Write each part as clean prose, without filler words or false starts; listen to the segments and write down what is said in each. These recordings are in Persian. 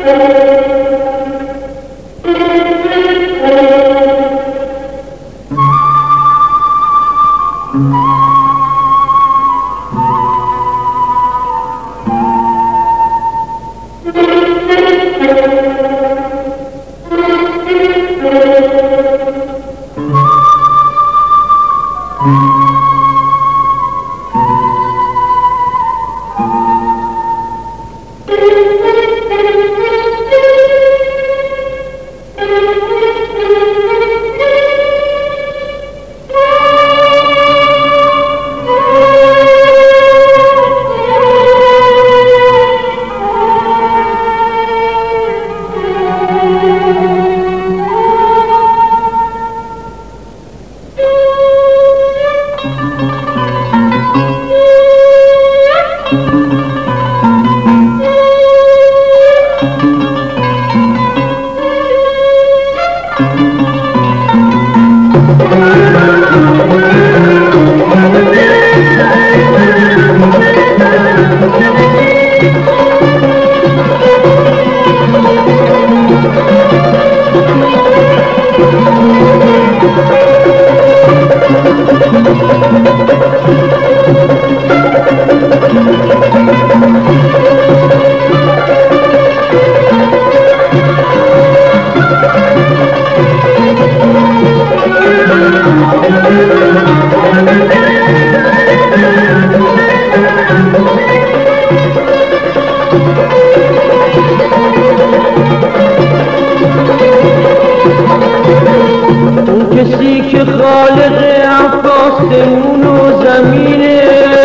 کسی که خالق آسمون و زمینه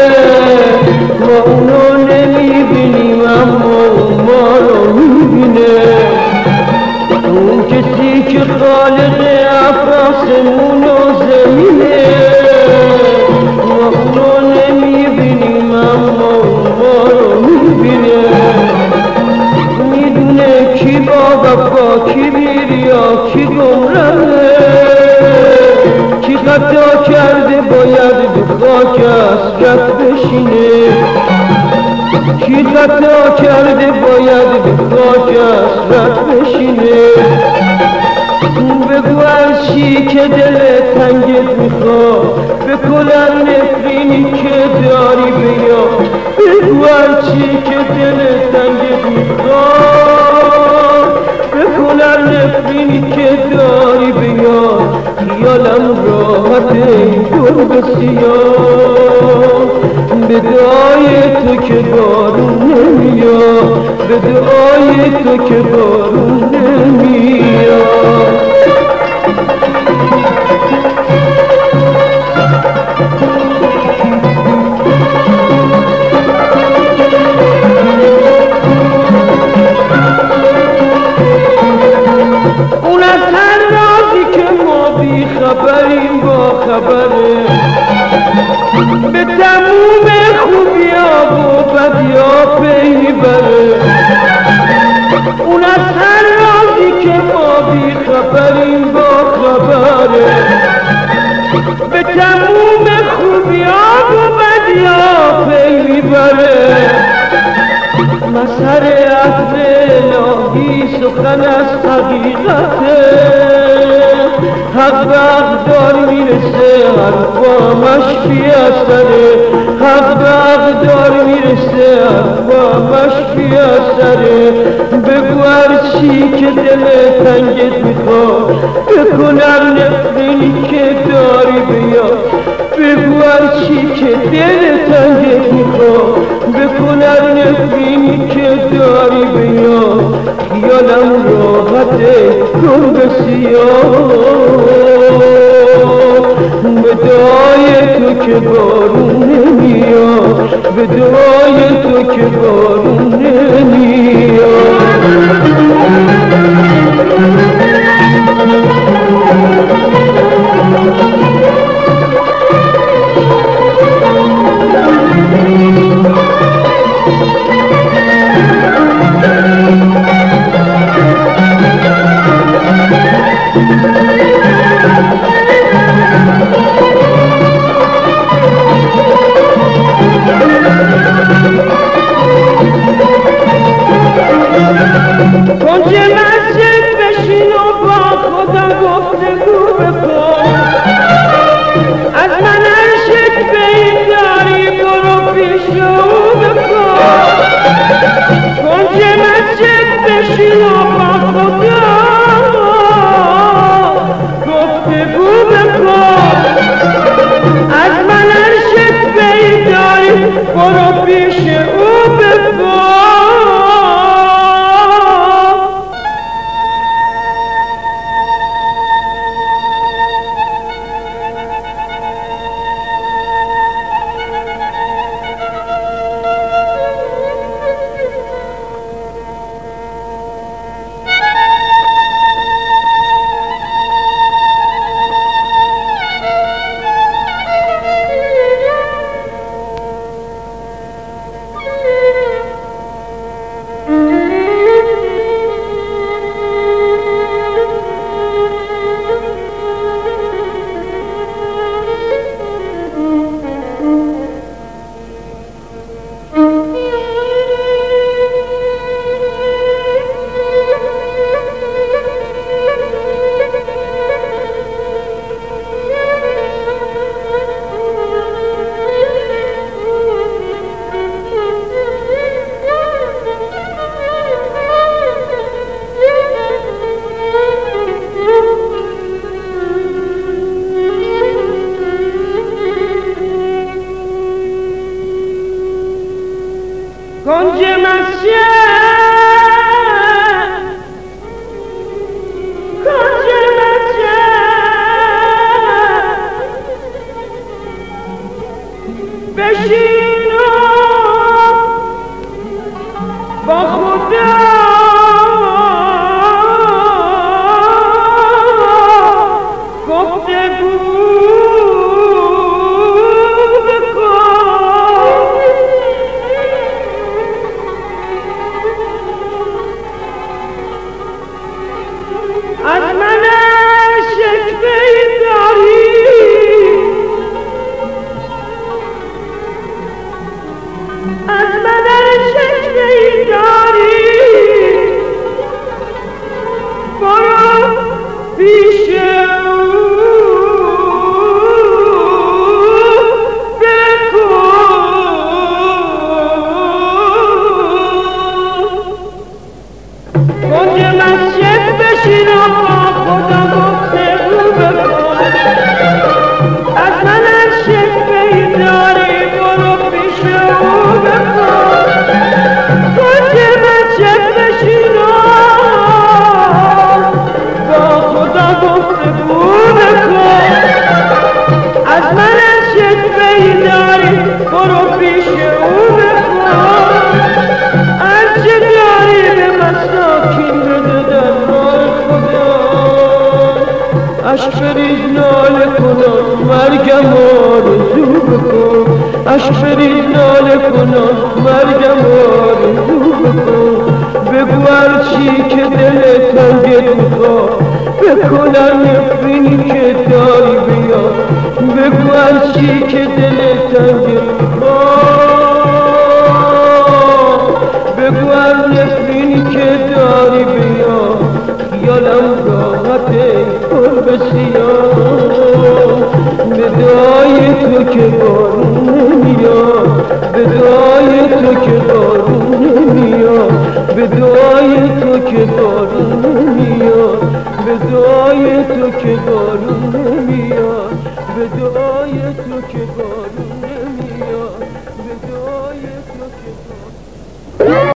ما اونو نمیبینیم اما اون ما رو میبینه. اون کسی که خالق آسمون و زمینه ما اونو نمیبینیم اما اون ما رو میبینه. میدونه کی با وفا کی بیریا کی گمراهه، کی خطا کرده باید به خاک حسرت بشینه، کی خطا کرده باید به خاک حسرت بشینه. بگو هر چی که دل تنگت میخواد به کلن نفرینی که داری بیا. بگو هر چی که دل تنگت میخواد به کلن نفرینی که داری بیا. خیالم راحته گرگ سیاه به دعای تو که بارون نمیاد، به دعای تو که بارون نمیاد. اون از هر رازی که ما بی خبریم با خبره، به تموم خوبیا و بدیا پی میبره. اون از هر رازی که ما بی خبریم با خبره، به تموم خوبیا و بدیا پی میبره. مسحر عطر الهی سخن از حقیقته، حق به حقدار میرسه حرفامش بی اثره، حق به حقدار میرسه حرفامش بی اثره. بگو هر چی که دل تنگت میخواد بکن هر نفرینی که داری بیا. بگو هر چی که دل تنگت میخواد بکن هر نفرینی که داری بیا. خیالم راحته گرگ سیاه به دعای تو که بارون نمیاد، به دعای تو که بارون نمیاد. بشین و با خدا گفتگو بکن از من هر شکوه‌ای داری برو پیش او بگو کنج مسجد کنج مسجد بشین و با خدا گفتگو از من شکوه‌ای داری از من شکوه‌ای داری برو پیش او بگو کنج مسجد بشین و خدا گفتگو بکن از من هر شکوه‌ای داری برو پیش او بکن کنج مسجد بشین و با خدا گفتگو بکن از من هر شکوه‌ای داری برو پیش او بکن هرچه داری به مساکین بده در راه خدا عشق بریز ناله کنم مرگم آرزو بکن عشق بریز ناله کنم مرگم آرزو بکن بگو هرچی که دل تنگت میخواد بکنم نفرینی که داری بیا بگو هرچی که دل تنگت میخواد بگو هر نفرینی که داری بیا خیالم راحته پر بسیار به دعای تو که بارون نمیاد به دعای تو که بارون نمیاد به دعای تو که بارون نمیاد به دعای تو که بارون نمیاد به دعای تو که بارون